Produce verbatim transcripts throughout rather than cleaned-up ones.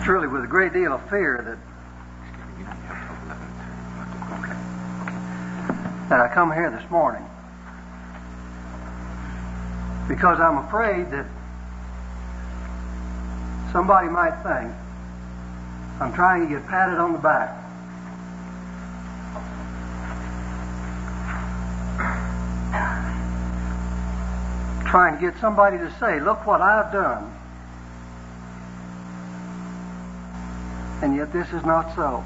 truly with a great deal of fear that that I come here this morning, because I'm afraid that somebody might think I'm trying to get patted on the back. Trying to get somebody to say, look what I've done. And yet this is not so.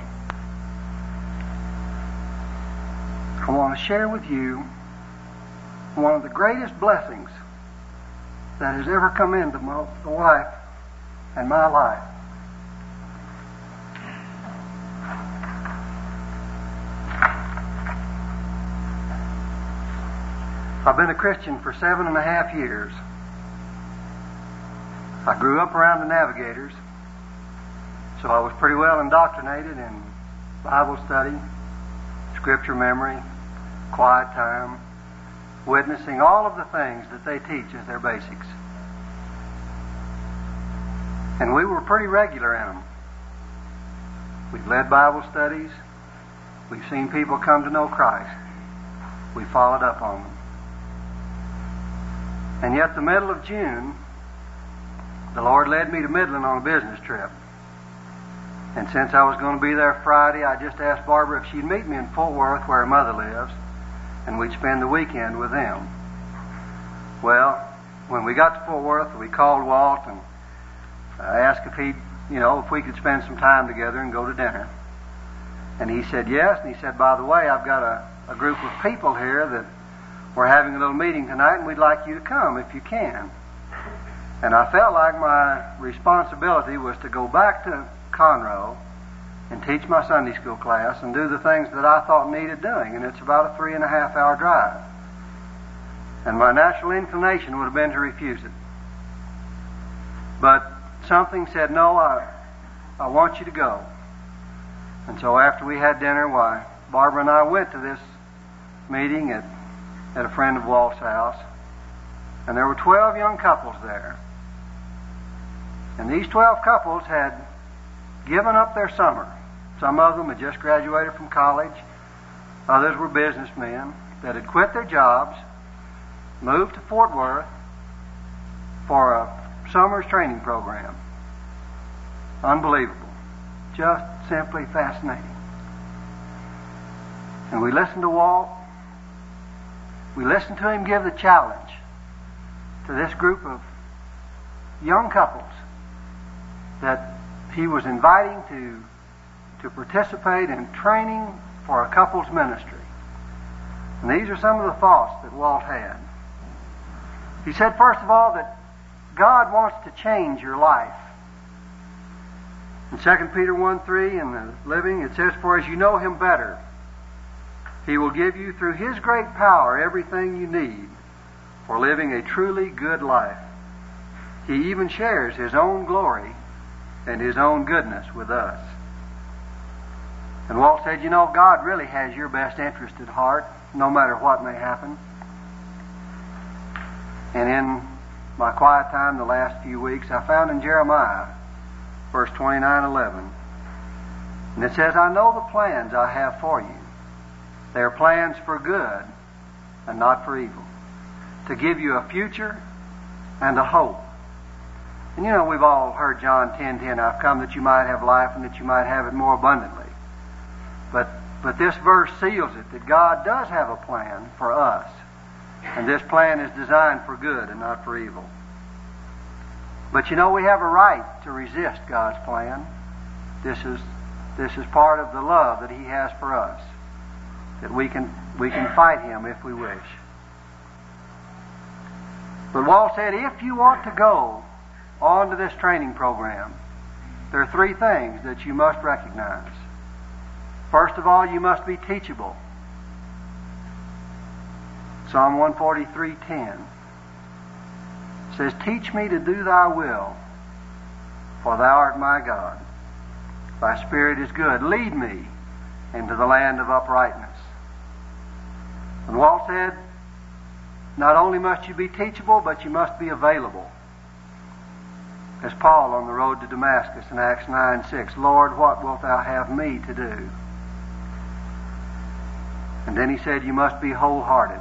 I want to share with you one of the greatest blessings that has ever come into my life and my life. I've been a Christian for seven and a half years. I grew up around the Navigators, so I was pretty well indoctrinated in Bible study, scripture memory, quiet time, witnessing, all of the things that they teach as their basics. And we were pretty regular in them. We've led Bible studies. We've seen people come to know Christ. We followed up on them. And yet the middle of June, the Lord led me to Midland on a business trip. And since I was going to be there Friday, I just asked Barbara if she'd meet me in Fort Worth, where her mother lives, and we'd spend the weekend with them. Well, when we got to Fort Worth, we called Walt and I asked if he'd, you know, if we could spend some time together and go to dinner. And he said yes, and he said, by the way, I've got a, a group of people here that we're having a little meeting tonight, and we'd like you to come if you can. And I felt like my responsibility was to go back to Conroe and teach my Sunday school class and do the things that I thought needed doing, and it's about a three and a half hour drive. And my natural inclination would have been to refuse it. But something said, no, I, I want you to go. And so after we had dinner, why, Barbara and I went to this meeting at, at a friend of Walt's house, and there were twelve young couples there. And these twelve couples had given up their summer. Some of them had just graduated from college. Others were businessmen that had quit their jobs, moved to Fort Worth for a summer's training program. Unbelievable. Just simply fascinating. And we listened to Walt. We listened to him give the challenge to this group of young couples that he was inviting to, to participate in training for a couple's ministry. And these are some of the thoughts that Walt had. He said, first of all, that God wants to change your life. In Second Peter one three, in the Living, it says, for as you know Him better, He will give you through His great power everything you need for living a truly good life. He even shares His own glory and His own goodness with us. And Walt said, you know, God really has your best interest at heart, no matter what may happen. And in my quiet time the last few weeks, I found in Jeremiah, verse twenty-nine eleven, and it says, I know the plans I have for you. They are plans for good and not for evil, to give you a future and a hope. And you know, we've all heard John ten ten, I've come that you might have life and that you might have it more abundantly. But, but this verse seals it, that God does have a plan for us. And this plan is designed for good and not for evil. But you know, we have a right to resist God's plan. This is, this is part of the love that He has for us, that we can, we can fight Him if we wish. But Walt said, if you want to go on to this training program, there are three things that you must recognize. First of all, you must be teachable. Psalm one forty-three ten says, teach me to do thy will, for thou art my God. Thy spirit is good. Lead me into the land of uprightness. And Walt said, not only must you be teachable, but you must be available. as Paul on the road to Damascus in Acts nine six, Lord, what wilt thou have me to do? And then he said, you must be wholehearted.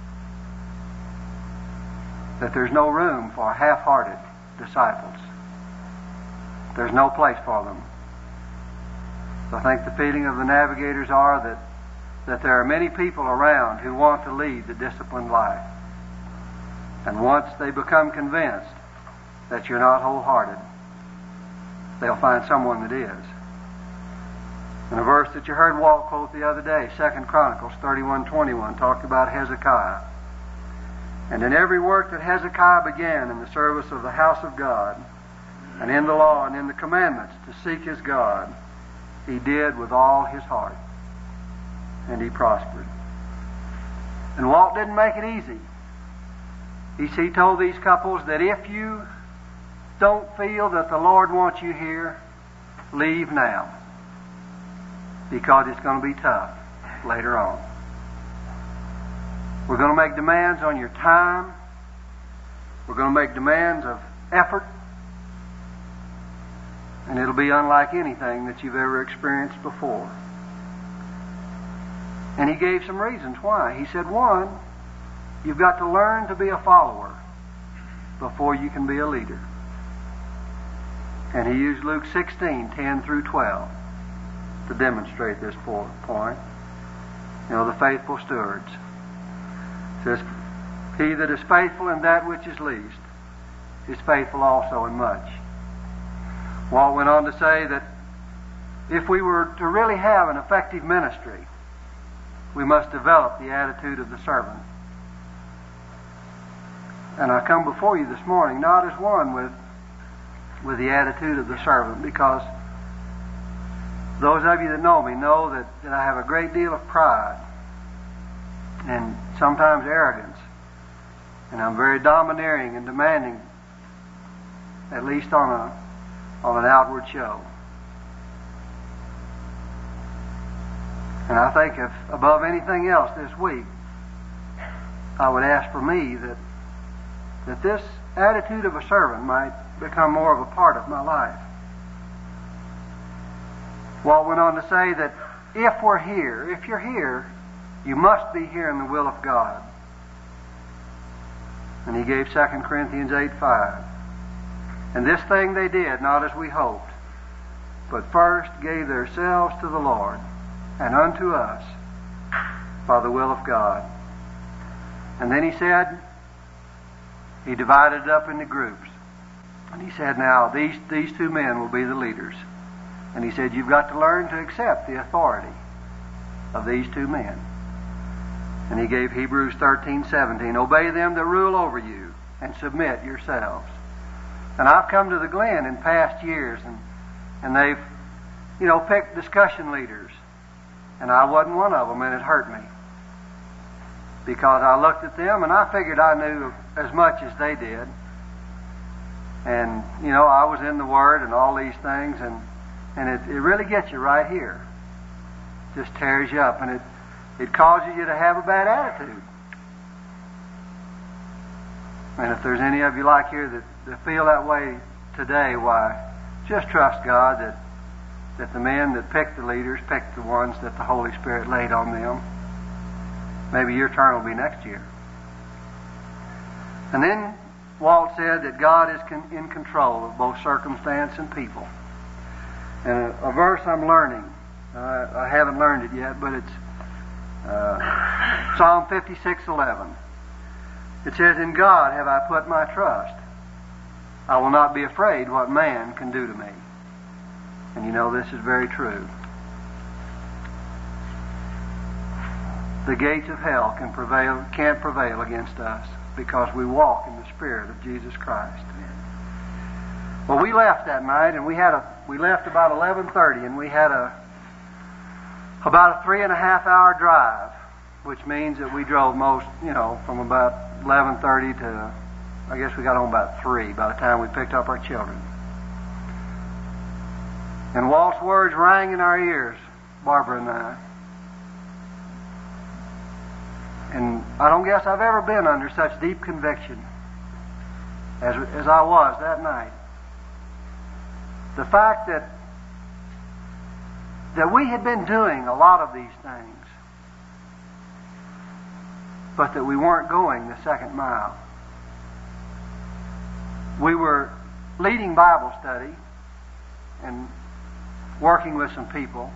That there's no room for half-hearted disciples. There's no place for them. So I think the feeling of the navigators are that, that there are many people around who want to lead the disciplined life. And once they become convinced that you're not wholehearted, they'll find someone that is. And a verse that you heard Walt quote the other day, Second Chronicles thirty-one twenty-one, talked about Hezekiah. And in every work that Hezekiah began in the service of the house of God, and in the law and in the commandments to seek his God, he did with all his heart. And he prospered. And Walt didn't make it easy. He, he told these couples that if you don't feel that the Lord wants you here, leave now. Because it's going to be tough later on. We're going to make demands on your time. We're going to make demands of effort. And it'll be unlike anything that you've ever experienced before. And he gave some reasons why. He said, one, you've got to learn to be a follower before you can be a leader. And he used Luke sixteen ten through twelve to demonstrate this point. You know, the faithful stewards. It says, he that is faithful in that which is least is faithful also in much. Walt went on to say that if we were to really have an effective ministry, we must develop the attitude of the servant. And I come before you this morning not as one with, with the attitude of the servant, because those of you that know me know that, that I have a great deal of pride and sometimes arrogance. And I'm very domineering and demanding, at least on a on an outward show. And I think if above anything else this week, I would ask for me that that this attitude of a servant might become more of a part of my life. Walt went on to say that if we're here, if you're here, you must be here in the will of God. And he gave Second Corinthians eight five. And this thing they did, not as we hoped, but first gave themselves to the Lord and unto us by the will of God. And then he said, he divided it up into groups. And he said, now, these, these two men will be the leaders. And he said, you've got to learn to accept the authority of these two men. And he gave Hebrews thirteen seventeen, obey them that rule over you and submit yourselves. And I've come to the Glen in past years, and, and they've, you know, picked discussion leaders. And I wasn't one of them, and it hurt me. Because I looked at them, and I figured I knew as much as they did. And, you know, I was in the Word and all these things, and, and it, it really gets you right here. Just tears you up, and it, it causes you to have a bad attitude. And if there's any of you like here that, that feel that way today, why, just trust God that, that the men that picked the leaders picked the ones that the Holy Spirit laid on them. Maybe your turn will be next year. And then Walt said that God is con- in control of both circumstance and people. And a, a verse I'm learning, uh, I haven't learned it yet, but it's uh, Psalm fifty-six eleven. It says, in God have I put my trust. I will not be afraid what man can do to me. And you know this is very true. The gates of hell can prevail, can't prevail against us because we walk in the Spirit of Jesus Christ. Well, we left that night, and we had a we left about eleven thirty, and we had a about a three and a half hour drive, which means that we drove most, you know, from about eleven thirty to, I guess we got home about three by the time we picked up our children. And Walt's words rang in our ears, Barbara and I. And I don't guess I've ever been under such deep conviction as, as I was that night. the fact that that we had been doing a lot of these things, but that we weren't going the second mile. We were leading Bible study and working with some people,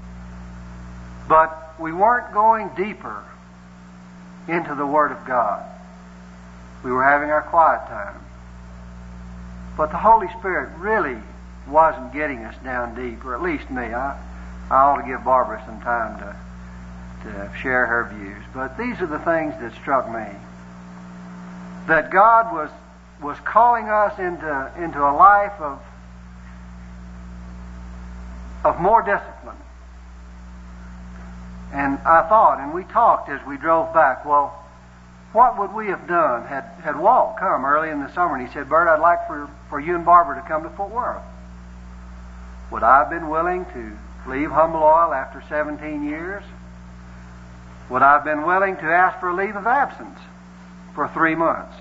but we weren't going deeper into the Word of God. We were having our quiet time. But the Holy Spirit really wasn't getting us down deep, or at least me. I, I ought to give Barbara some time to, to share her views. But these are the things that struck me. That God was, was calling us into, into a life of, of more discipline. And I thought, and we talked as we drove back, well, what would we have done had, had Walt come early in the summer and he said, Bert, I'd like for, for you and Barbara to come to Fort Worth. Would I have been willing to leave Humble Oil after seventeen years? Would I have been willing to ask for a leave of absence for three months?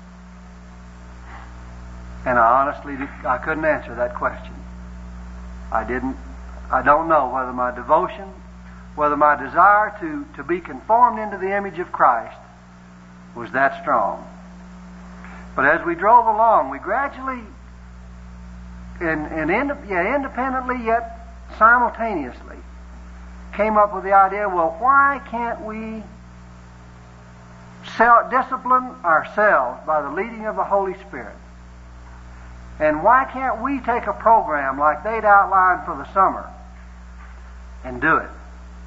And I honestly, I couldn't answer that question. I didn't, I don't know whether my devotion, whether my desire to, to be conformed into the image of Christ was that strong. But as we drove along, we gradually, and, and ind- yeah, independently yet simultaneously, came up with the idea, well, why can't we self-discipline ourselves by the leading of the Holy Spirit? And why can't we take a program like they'd outlined for the summer and do it?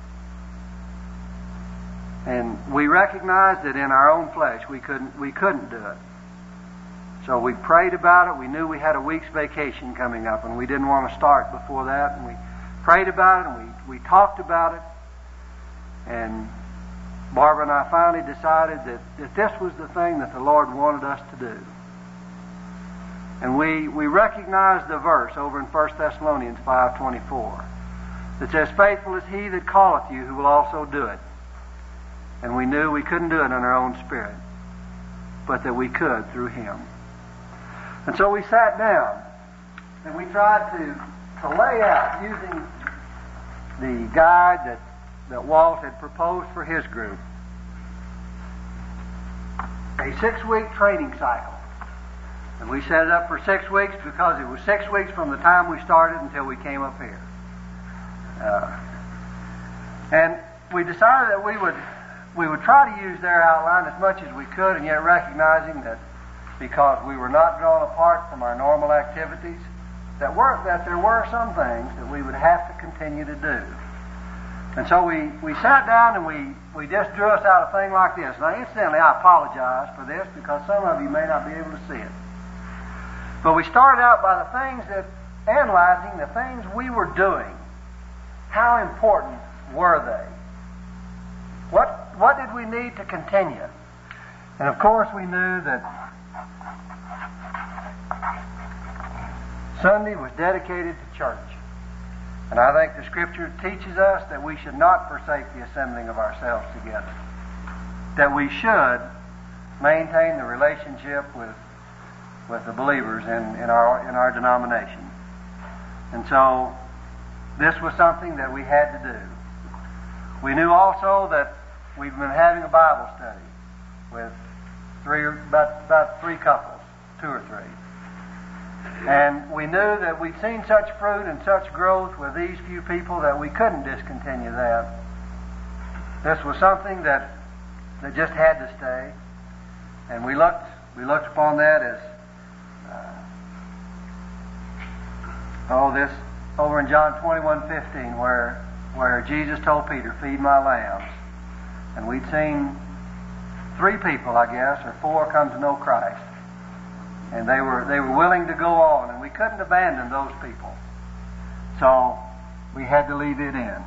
And we recognized that in our own flesh we couldn't we couldn't do it. So we prayed about it. We knew we had a week's vacation coming up, and we didn't want to start before that. And we prayed about it, and we, we talked about it. And Barbara and I finally decided that, that this was the thing that the Lord wanted us to do. And we, we recognized the verse over in First Thessalonians five twenty-four that says, faithful is he that calleth you, who will also do it. And we knew we couldn't do it in our own spirit, but that we could through Him. And so we sat down and we tried to, to lay out, using the guide that, that Walt had proposed for his group, a six-week training cycle. And we set it up for six weeks because it was six weeks from the time we started until we came up here. Uh, and we decided that we would we would try to use their outline as much as we could, and yet recognizing that because we were not drawn apart from our normal activities, that were that there were some things that we would have to continue to do. And so we, we sat down and we, we just drew us out a thing like this. Now, incidentally, I apologize for this because some of you may not be able to see it. But we started out by the things that, analyzing the things we were doing. How important were they? What what did we need to continue? And of course we knew that Sunday was dedicated to church. And I think the Scripture teaches us that we should not forsake the assembling of ourselves together. That we should maintain the relationship with with the believers in, in our in our denomination. And so this was something that we had to do. We knew also that we've been having a Bible study with three about about three couples, two or three. And we knew that we'd seen such fruit and such growth with these few people that we couldn't discontinue that. This was something that that just had to stay. And we looked we looked upon that as uh, oh this over in John twenty-one fifteen where where Jesus told Peter, feed my lambs. And we'd seen three people, I guess, or four come to know Christ. And they were they were willing to go on, and we couldn't abandon those people. So we had to leave it in.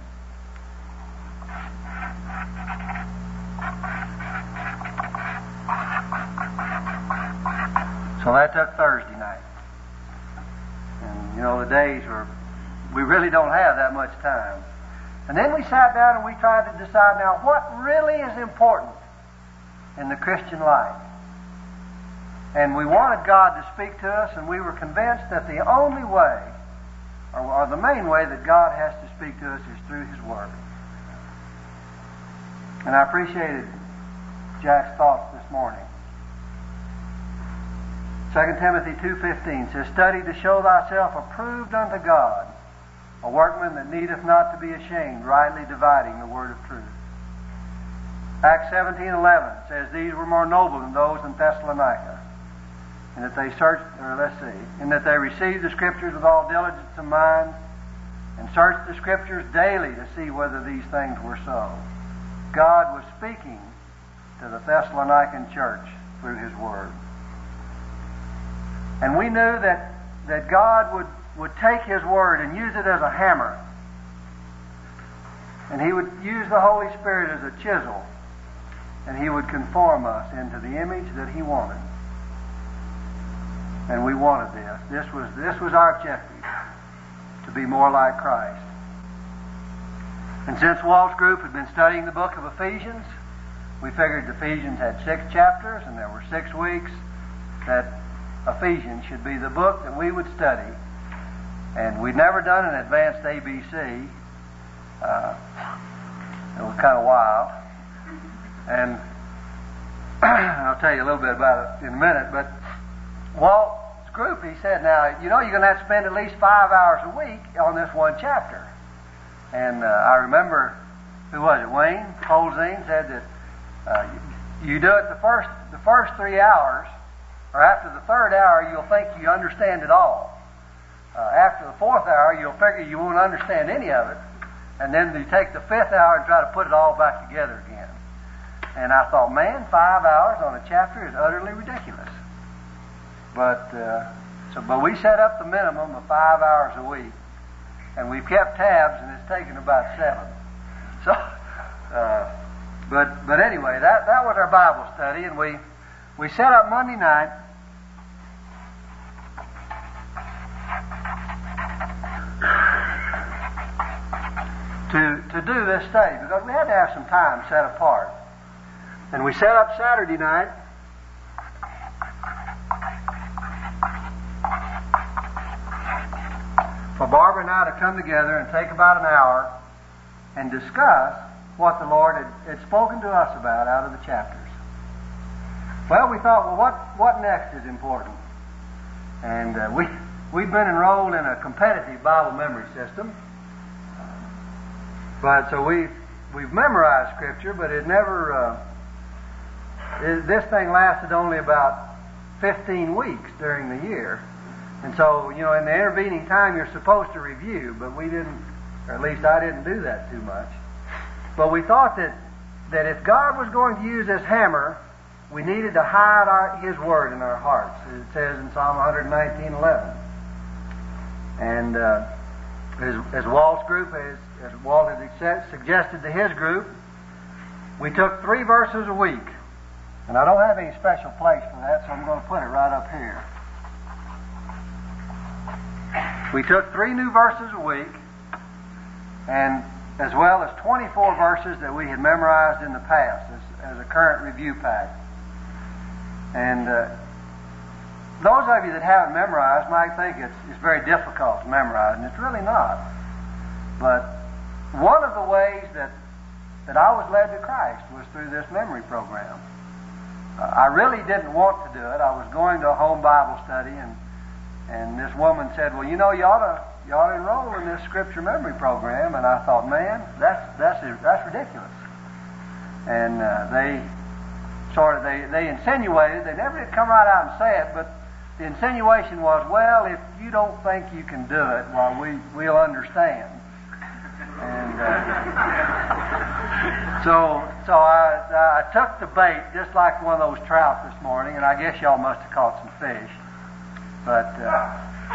So that took Thursday night. And you know, the days were, we really don't have that much time. And then we sat down and we tried to decide now what really is important in the Christian life. And we wanted God to speak to us, and we were convinced that the only way the main way that God has to speak to us is through His Word. And I appreciated Jack's thoughts this morning. Second Timothy two fifteen says, "Study to show thyself approved unto God, a workman that needeth not to be ashamed, rightly dividing the word of truth." Acts seventeen eleven says, "These were more noble than those in Thessalonica, and that they searched," or let's see, "and that they received the Scriptures with all diligence of mind, and searched the Scriptures daily to see whether these things were so." God was speaking to the Thessalonican church through His Word. And we knew that, that God would, would take His Word and use it as a hammer. And He would use the Holy Spirit as a chisel. And He would conform us into the image that He wanted. And we wanted this. This was, this was our objective, to be more like Christ. And since Walt's group had been studying the book of Ephesians, we figured Ephesians had six chapters, and there were six weeks that Ephesians should be the book that we would study. And we'd never done an advanced A B C. Uh, it was kind of wild. And I'll tell you a little bit about it in a minute. But Walt's group, he said, now, you know, you're going to have to spend at least five hours a week on this one chapter. And uh, I remember, who was it, Wayne Holzine said that uh, you, you do it the first the first three hours, or after the third hour, you'll think you understand it all. Uh, after the fourth hour, you'll figure you won't understand any of it. And then you take the fifth hour and try to put it all back together again. And I thought, man, five hours on a chapter is utterly ridiculous. But uh, so, but we set up the minimum of five hours a week. And we've kept tabs, and it's taken about seven. So, uh, but but anyway, that, that was our Bible study, and we we set up Monday night. To, to do this study, because we had to have some time set apart. And we set up Saturday night. For Barbara and I to come together and take about an hour and discuss what the Lord had, had spoken to us about out of the chapters. Well, we thought, well, what, what next is important? And uh, we, we've been enrolled in a competitive Bible memory system. But so we've, we've memorized Scripture, but it never, uh, it, this thing lasted only about fifteen weeks during the year. And so, you know, in the intervening time, you're supposed to review, but we didn't, or at least I didn't do that too much. But we thought that, that if God was going to use this hammer, we needed to hide our, His Word in our hearts, as it says in Psalm one nineteen eleven. And uh, as, as Walt's group, as, as Walt had suggested to his group, we took three verses a week. And I don't have any special place for that, so I'm going to put it right up here. We took three new verses a week, and as well as twenty-four verses that we had memorized in the past as, as a current review pack. And uh, those of you that haven't memorized might think it's, it's very difficult to memorize, and it's really not. But one of the ways that, that I was led to Christ was through this memory program. Uh, I really didn't want to do it. I was going to a home Bible study, and And this woman said, well, you know, you ought to, you ought to enroll in this scripture memory program. And I thought, man, that's that's that's ridiculous. And uh, they sort of, they, they insinuated, they never did come right out and say it, but the insinuation was, well, if you don't think you can do it, well, we, we'll understand. And uh, so so I, I took the bait just like one of those trout this morning, and I guess y'all must have caught some fish. But uh,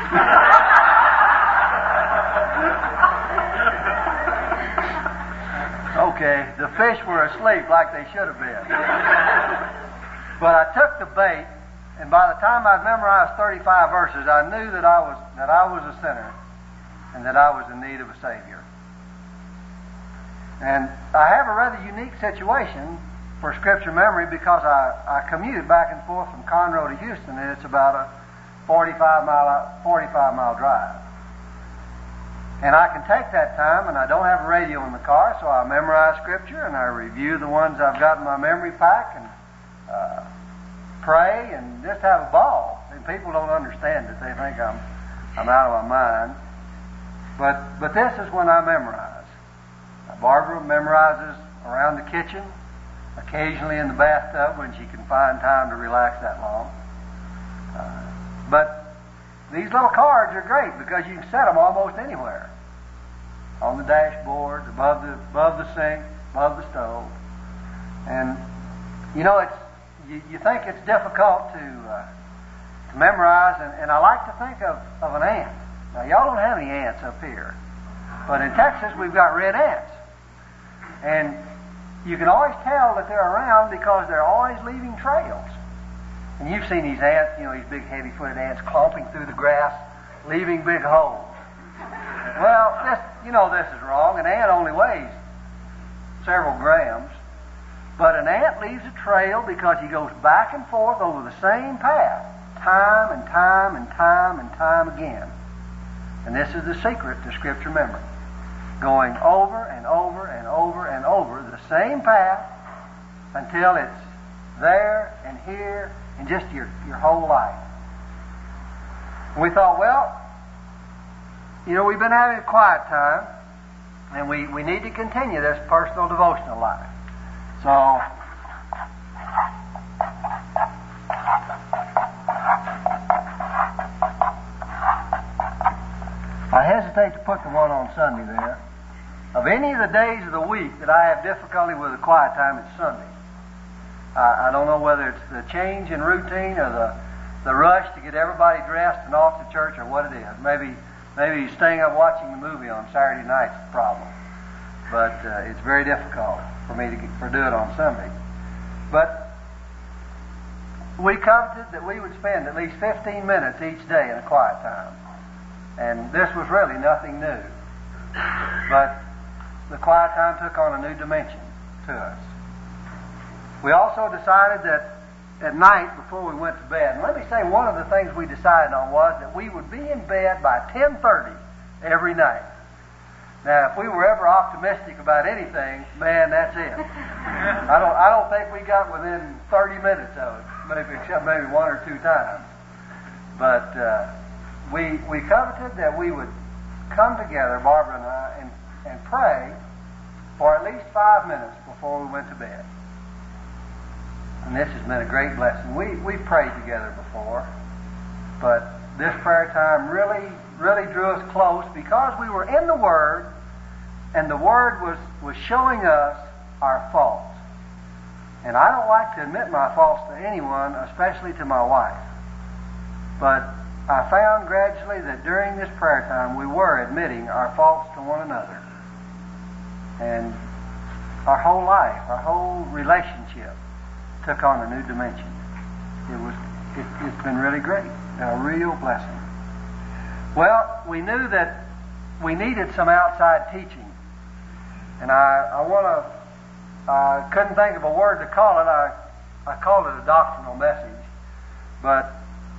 okay, the fish were asleep like they should have been. But I took the bait, and by the time I'd memorized thirty-five verses, I knew that I was that I was a sinner and that I was in need of a Savior. And I have a rather unique situation for scripture memory because I, I commute back and forth from Conroe to Houston, and it's about a forty-five mile drive. And I can take that time, and I don't have a radio in the car, so I memorize Scripture, and I review the ones I've got in my memory pack, and uh, pray, and just have a ball. And people don't understand it. They think I'm I'm out of my mind. But but this is when I memorize. Now, Barbara memorizes around the kitchen, occasionally in the bathtub when she can find time to relax that long. Uh, but these little cards are great because you can set them almost anywhere. On the dashboard, above the above the sink, above the stove. And, you know, it's you, you think it's difficult to, uh, to memorize, and, and I like to think of, of an ant. Now, y'all don't have any ants up here. But in Texas, we've got red ants. And you can always tell that they're around because they're always leaving trails. And you've seen these ants, you know, these big heavy-footed ants clomping through the grass, leaving big holes. Well, this, you know this is wrong. An ant only weighs several grams. But an ant leaves a trail because he goes back and forth over the same path, time and time and time and time again. And this is the secret to Scripture memory. Going over and over and over and over the same path until it's there and here in just your, your whole life. And we thought, well, you know, we've been having a quiet time, and we, we need to continue this personal devotional life. So, I hesitate to put the one on Sunday there. Of any of the days of the week that I have difficulty with a quiet time, it's Sunday. I, I don't know whether it's the change in routine or the, the rush to get everybody dressed and off to church or what it is. Maybe maybe staying up watching the movie on Saturday night's the problem. But uh, it's very difficult for me to get, for do it on Sunday. But we coveted that we would spend at least fifteen minutes each day in a quiet time. And this was really nothing new. But the quiet time took on a new dimension to us. We also decided that at night before we went to bed, and let me say one of the things we decided on was that we would be in bed by ten thirty every night. Now, if we were ever optimistic about anything, man, that's it. I don't I don't think we got within thirty minutes of it, maybe except maybe one or two times. But uh, we we coveted that we would come together, Barbara and I, and, and pray for at least five minutes before we went to bed. And this has been a great blessing. We we prayed together before, but this prayer time really, really drew us close because we were in the Word, and the Word was, was showing us our faults. And I don't like to admit my faults to anyone, especially to my wife. But I found gradually that during this prayer time we were admitting our faults to one another. And our whole life, our whole relationship took on a new dimension. It was, it, it's been really great, a real blessing. Well, we knew that we needed some outside teaching. And I, I want to, I couldn't think of a word to call it. I, I called it a doctrinal message. But,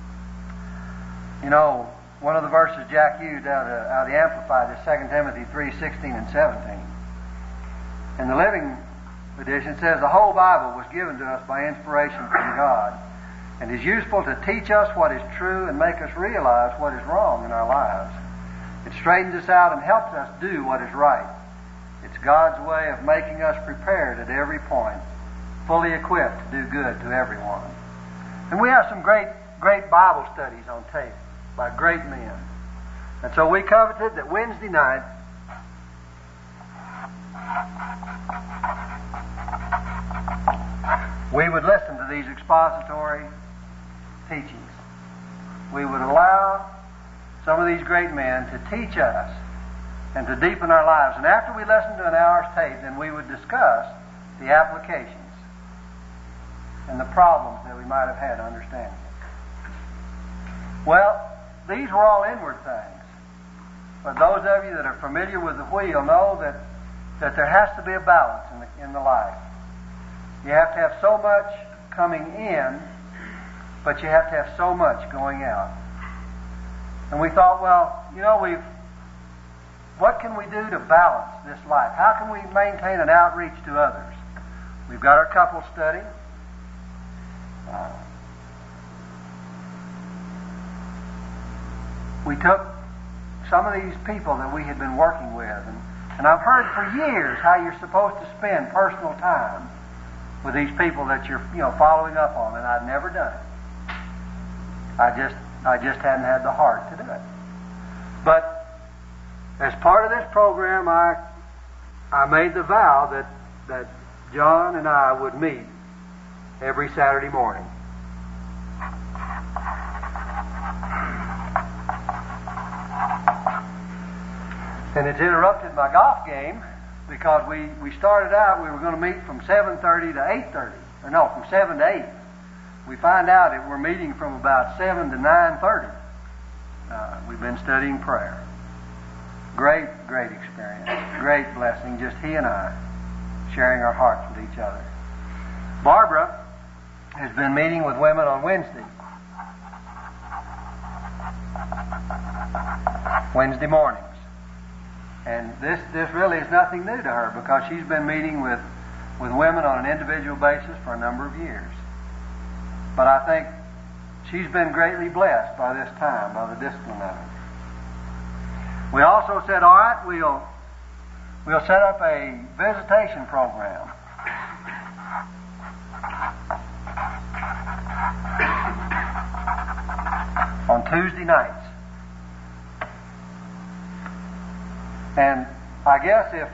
you know, one of the verses Jack used out of, out of the Amplified is Second Timothy three sixteen and seventeen. And the Living Edition says, the whole Bible was given to us by inspiration from God and is useful to teach us what is true and make us realize what is wrong in our lives. It straightens us out and helps us do what is right. It's God's way of making us prepared at every point, fully equipped to do good to everyone. And we have some great, great Bible studies on tape by great men. And so we coveted that Wednesday night we would listen to these expository teachings. We would allow some of these great men to teach us and to deepen our lives. And after we listened to an hour's tape, then we would discuss the applications and the problems that we might have had understanding it. Well, these were all inward things. But those of you that are familiar with the wheel know that, that there has to be a balance in the, in the life. You have to have so much coming in, but you have to have so much going out. And we thought, well, you know, we've what can we do to balance this life? How can we maintain an outreach to others? We've got our couple study. Uh, we took some of these people that we had been working with, and, and I've heard for years how you're supposed to spend personal time with these people that you're, you know, following up on, and I'd never done it. I just, I just hadn't had the heart to do it. But as part of this program, I, I made the vow that that John and I would meet every Saturday morning. And it's interrupted my golf game because we, we started out, we were going to meet from seven thirty to eight thirty. Or no, from seven to eight. We find out that we're meeting from about seven to nine thirty. Uh, we've been studying prayer. Great, great experience. Great blessing, just he and I sharing our hearts with each other. Barbara has been meeting with women on Wednesday. Wednesday mornings. And this, this really is nothing new to her because she's been meeting with, with women on an individual basis for a number of years. But I think she's been greatly blessed by this time, by the discipline of it. We also said, all right, we'll, we'll set up a visitation program. On Tuesday nights. And I guess if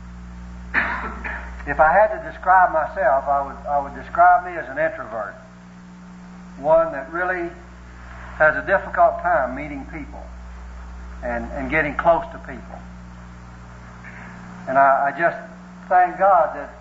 if I had to describe myself, I would I would describe me as an introvert. One that really has a difficult time meeting people and, and getting close to people. And I, I just thank God that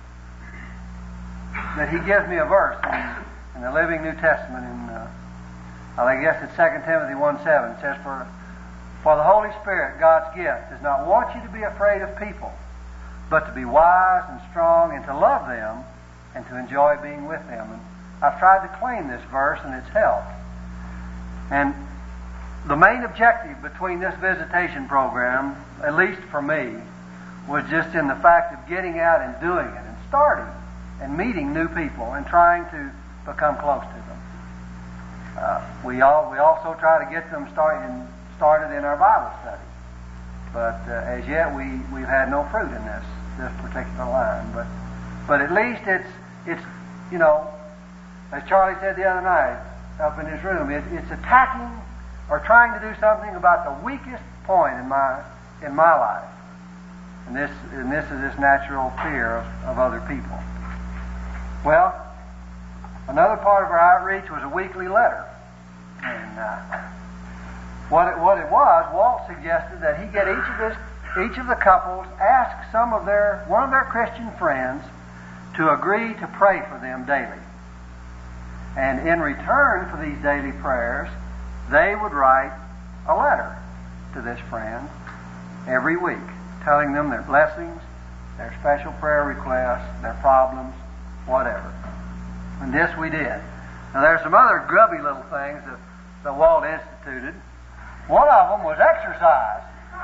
that He gives me a verse in, in the Living New Testament in uh, I guess it's Second Timothy one seven. It says, for For the Holy Spirit, God's gift, does not want you to be afraid of people, but to be wise and strong and to love them and to enjoy being with them. And I've tried to claim this verse, and it's helped. And the main objective between this visitation program, at least for me, was just in the fact of getting out and doing it and starting and meeting new people and trying to become close to them. Uh, we all we also try to get them started in started in our Bible study. But uh, as yet we, we've had no fruit in this this particular line. But but at least it's it's you know, as Charlie said the other night up in his room, it, it's attacking or trying to do something about the weakest point in my in my life. And this and this is this natural fear of, of other people. Well, another part of our outreach was a weekly letter. And uh, What it, what it was, Walt suggested that he get each of his, each of the couples ask some of their one of their Christian friends to agree to pray for them daily, and in return for these daily prayers, they would write a letter to this friend every week, telling them their blessings, their special prayer requests, their problems, whatever. And this we did. Now there's some other grubby little things that, that Walt instituted. One of them was exercise.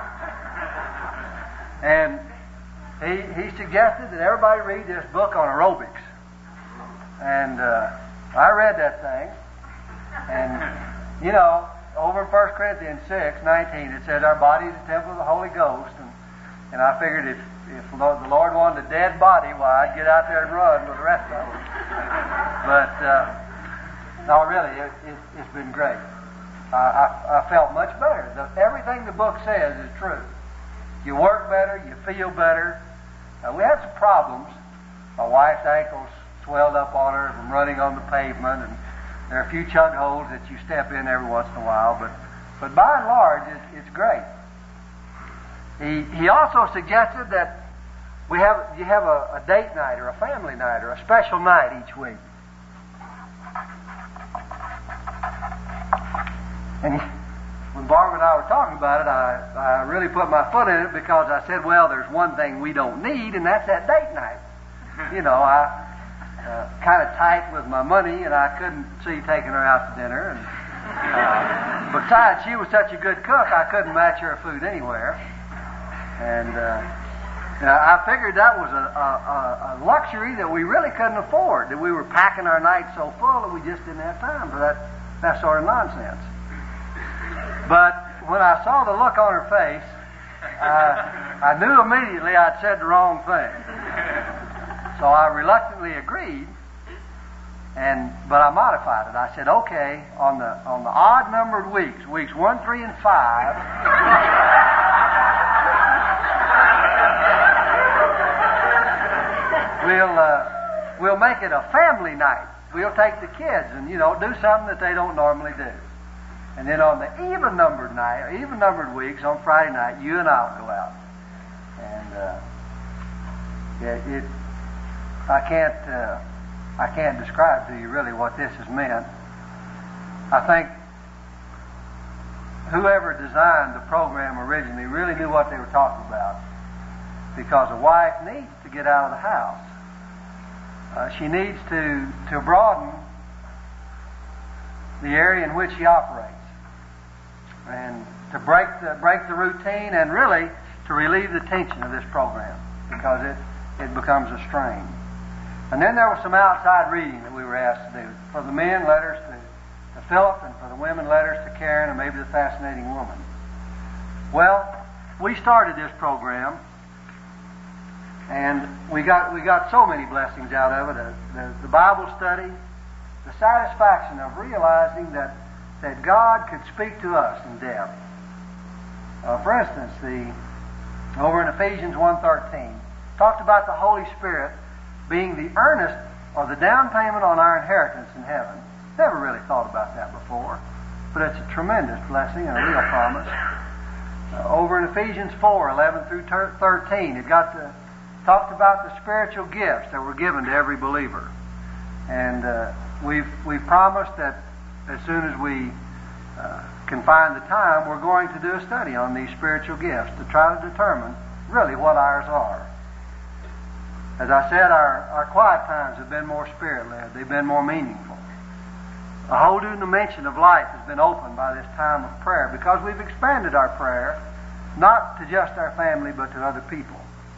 And he he suggested that everybody read this book on aerobics. And uh, I read that thing. And, you know, over in First Corinthians six nineteen, it says our body is a temple of the Holy Ghost. And, and I figured if, if the Lord wanted a dead body, why, I'd get out there and run with the rest of them. But, uh, no, really, it, it, it's been great. Uh, I, I felt much better. The, everything the book says is true. You work better, you feel better. Uh, we had some problems. My wife's ankles swelled up on her from running on the pavement, and there are a few chug holes that you step in every once in a while, but, but by and large, it's, it's great. He, he also suggested that we have you have a, a date night or a family night or a special night each week. And when Barbara and I were talking about it, I, I really put my foot in it because I said, well, there's one thing we don't need, and that's that date night. You know, I uh, kind of tight with my money, and I couldn't see taking her out to dinner. And uh, besides, she was such a good cook, I couldn't match her food anywhere. And uh, I figured that was a, a, a luxury that we really couldn't afford, that we were packing our nights so full that we just didn't have time for that, that sort of nonsense. But when I saw the look on her face, uh, I knew immediately I'd said the wrong thing. So I reluctantly agreed, and but I modified it. I said, okay, on the on the odd numbered weeks, weeks one, three, and five, we'll uh, we'll make it a family night. We'll take the kids and you know do something that they don't normally do. And then on the even numbered night, or even numbered weeks, on Friday night, you and I will go out. And uh, it, it I can't. Uh, I can't describe to you really what this has meant. I think whoever designed the program originally really knew what they were talking about, because a wife needs to get out of the house. Uh, she needs to, to broaden the area in which she operates, and to break the, break the routine, and really to relieve the tension of this program, because it, it becomes a strain. And then there was some outside reading that we were asked to do. For the men, letters to, to Philip, and for the women, letters to Karen, and maybe the fascinating woman. Well, we started this program, and we got we got so many blessings out of it. The, the, the Bible study, the satisfaction of realizing that, that God could speak to us in depth. Uh, for instance, the over in Ephesians one thirteen, talked about the Holy Spirit being the earnest or the down payment on our inheritance in heaven. Never really thought about that before, but it's a tremendous blessing and a real promise. Uh, over in Ephesians four eleven through thirteen, it got to, talked about the spiritual gifts that were given to every believer. And uh, we've, we've promised that as soon as we uh, can find the time, we're going to do a study on these spiritual gifts to try to determine really what ours are. As I said, our, our quiet times have been more spirit-led. They've been more meaningful. A whole new dimension of life has been opened by this time of prayer, because we've expanded our prayer not to just our family but to other people.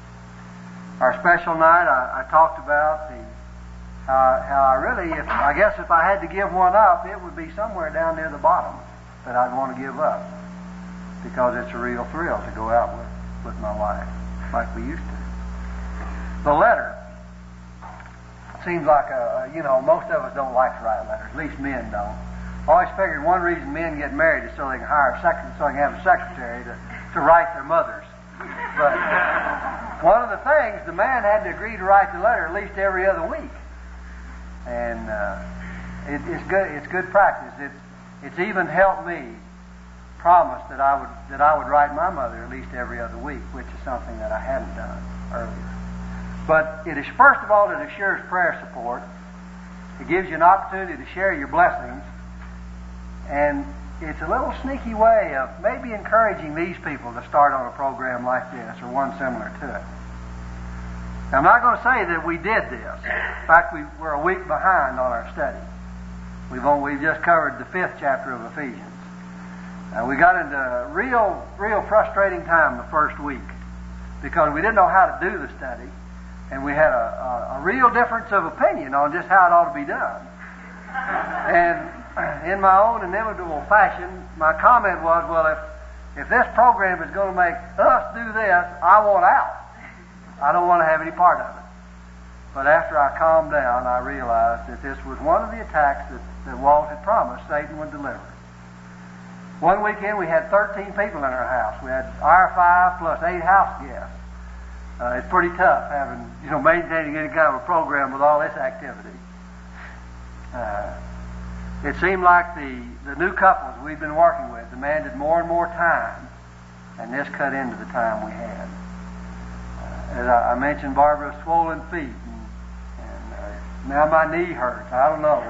Our special night, I, I talked about the how, how I really, if I guess if I had to give one up, it would be somewhere down near the bottom that I'd want to give up, because it's a real thrill to go out with, with my wife like we used to. The letter seems like a, you know, most of us don't like to write letters. At least men don't. I always figured one reason men get married is so they can hire a secretary, so they can have a secretary to, to write their mothers. But one of the things, the man had to agree to write the letter at least every other week, and uh, it, it's good. It's good practice. It's it's even helped me promise that I would that I would write my mother at least every other week, which is something that I hadn't done earlier. But it is, first of all, it assures prayer support. It gives you an opportunity to share your blessings. And it's a little sneaky way of maybe encouraging these people to start on a program like this, or one similar to it. Now, I'm not going to say that we did this. In fact, we, we're a week behind on our study. We've, only, we've just covered the fifth chapter of Ephesians. Uh, we got into a real, real frustrating time the first week, because we didn't know how to do the study. And we had a, a, a real difference of opinion on just how it ought to be done. And in my own inimitable fashion, my comment was, well, if, if this program is going to make us do this, I want out. I don't want to have any part of it. But after I calmed down, I realized that this was one of the attacks that, that Walt had promised Satan would deliver. One weekend we had thirteen people in our house. We had our five plus eight house guests. Uh, it's pretty tough having, you know, maintaining any kind of a program with all this activity. Uh, it seemed like the, the new couples we've been working with demanded more and more time, and this cut into the time we had. Uh, as I, I mentioned, Barbara's swollen feet, and, and uh, now my knee hurts. I don't know.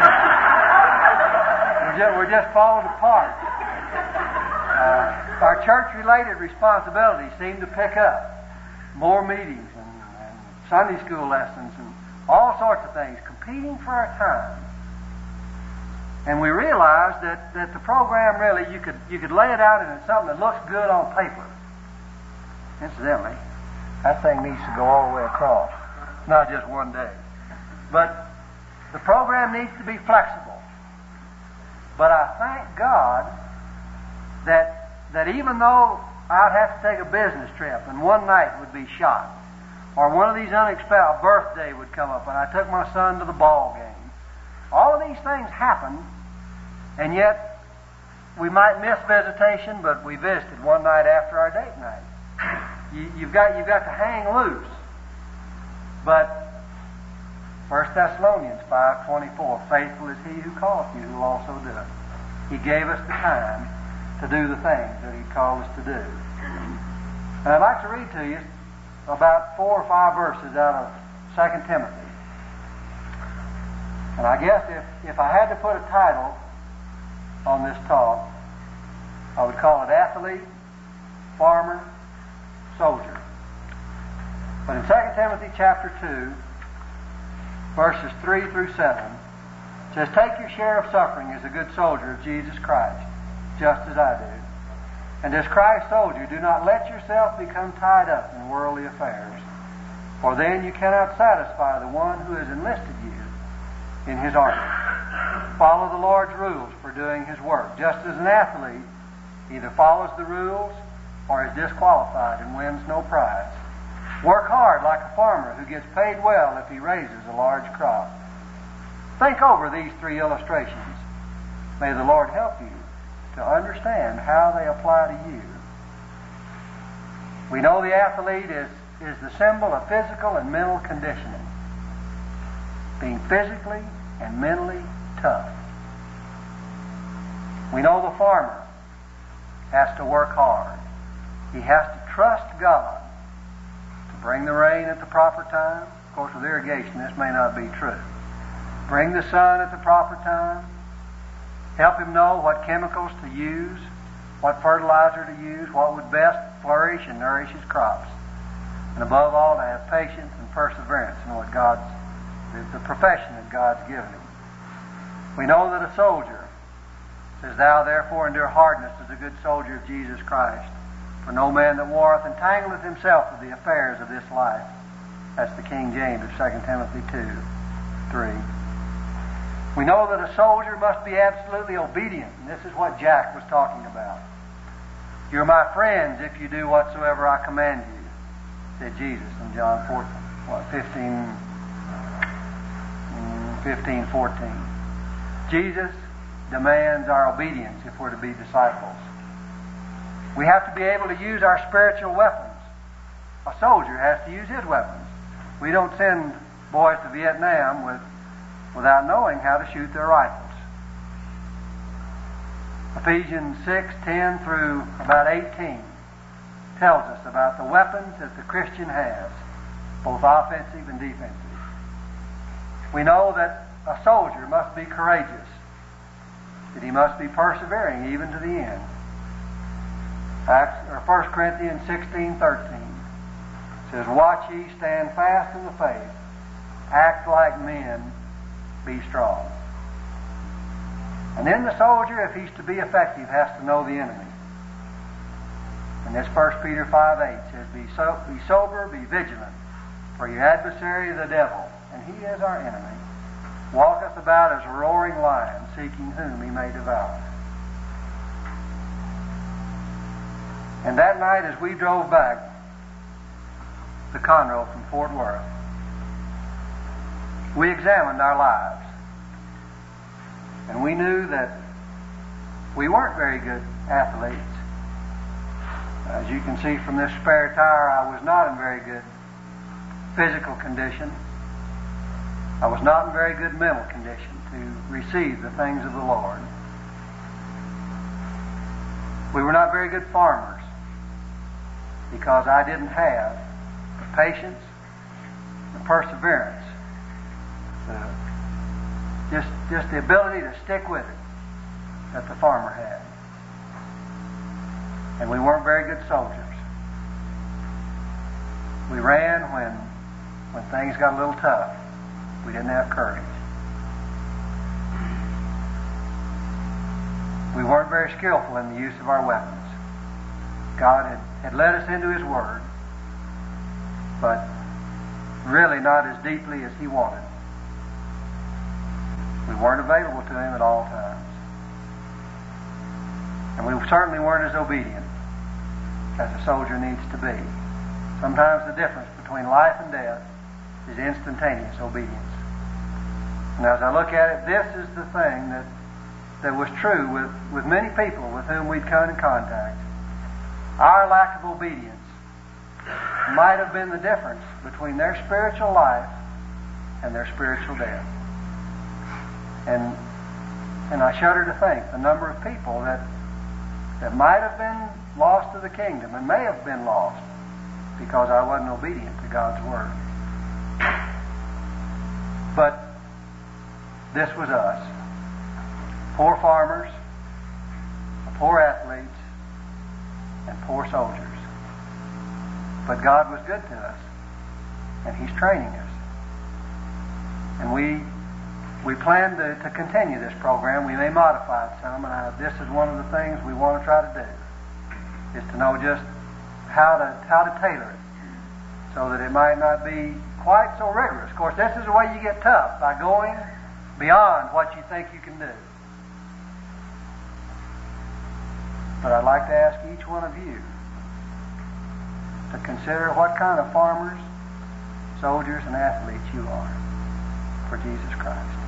we're, just, we're just falling apart. Uh, our church-related responsibilities seem to pick up. More meetings and, and Sunday school lessons and all sorts of things, competing for our time. And we realized that, that the program really, you could you could lay it out and it's something that looks good on paper. Incidentally, that thing needs to go all the way across, not just one day. But the program needs to be flexible. But I thank God that that even though I'd have to take a business trip and one night would be shot, or one of these unexpected, a birthday would come up and I took my son to the ball game. All of these things happen, and yet we might miss visitation, but we visited one night after our date night. You, you've got you've got to hang loose. But First Thessalonians five twenty-four, faithful is he who calleth you, who will also do it. He gave us the time to do the things that he called us to do. And I'd like to read to you about four or five verses out of Second Timothy. And I guess if, if I had to put a title on this talk, I would call it Athlete, Farmer, Soldier. But in Second Timothy chapter two, verses three through seven, it says, take your share of suffering as a good soldier of Jesus Christ, just as I do. And as Christ's soldier, do not let yourself become tied up in worldly affairs, for then you cannot satisfy the one who has enlisted you in his army. Follow the Lord's rules for doing his work, just as an athlete either follows the rules or is disqualified and wins no prize. Work hard like a farmer who gets paid well if he raises a large crop. Think over these three illustrations. May the Lord help you to understand how they apply to you. We know the athlete is, is the symbol of physical and mental conditioning. Being physically and mentally tough. We know the farmer has to work hard. He has to trust God to bring the rain at the proper time. Of course, with irrigation, this may not be true. Bring the sun at the proper time. Help him know what chemicals to use, what fertilizer to use, what would best flourish and nourish his crops. And above all, to have patience and perseverance in what God's, the profession that God's given him. We know that a soldier says, thou therefore endure hardness as a good soldier of Jesus Christ. For no man that warreth entangleth himself with the affairs of this life. That's the King James of Second Timothy two, three. We know that a soldier must be absolutely obedient, and this is what Jack was talking about. You're my friends if you do whatsoever I command you, said Jesus in John fourteen, what, fifteen, fifteen, fourteen. Jesus demands our obedience if we're to be disciples. We have to be able to use our spiritual weapons. A soldier has to use his weapons. We don't send boys to Vietnam with without knowing how to shoot their rifles. Ephesians six, ten through about eighteen tells us about the weapons that the Christian has, both offensive and defensive. We know that a soldier must be courageous, that he must be persevering even to the end. Acts, or First Corinthians sixteen, thirteen says, watch ye, stand fast in the faith, act like men, be strong. And then the soldier, if he's to be effective, has to know the enemy. And this First Peter five, eight says, be, so, be sober, be vigilant, for your adversary the devil, and he is our enemy, walketh about as a roaring lion, seeking whom he may devour. And that night as we drove back to Conroe from Fort Worth, we examined our lives. And we knew that we weren't very good athletes. As you can see from this spare tire, I was not in very good physical condition. I was not in very good mental condition to receive the things of the Lord. We were not very good farmers because I didn't have the patience, the perseverance, the, just, just the ability to stick with it that the farmer had. And we weren't very good soldiers. We ran when, when things got a little tough. We didn't have courage. We weren't very skillful in the use of our weapons. God had, had led us into His Word but really not as deeply as he wanted. We weren't available to him at all times. And we certainly weren't as obedient as a soldier needs to be. Sometimes the difference between life and death is instantaneous obedience. And as I look at it, this is the thing that, that was true with, with many people with whom we'd come in contact. Our lack of obedience might have been the difference between their spiritual life and their spiritual death. And and I shudder to think the number of people that that might have been lost to the kingdom and may have been lost because I wasn't obedient to God's Word. But this was us. Poor farmers, poor athletes, and poor soldiers. But God was good to us, and He's training us. And we we plan to, to continue this program. We may modify it some, and I, this is one of the things we want to try to do, is to know just how to how to tailor it so that it might not be quite so rigorous. Of course, this is the way you get tough, by going beyond what you think you can do. But I'd like to ask each one of you to consider what kind of farmers, soldiers, and athletes you are for Jesus Christ.